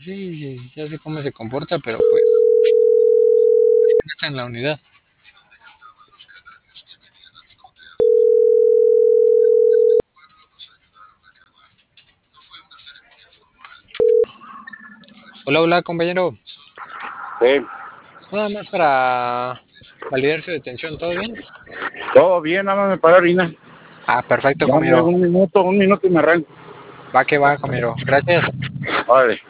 sí, ya sé cómo se comporta, pero pues no está en la unidad. Hola, hola, compañero. Sí, Nada más para validar su detención, ¿todo bien? todo bien, nada más me para orinar. Ah, perfecto, Dame compañero. un minuto y me arranco. Va que va, compañero. Gracias. Vale.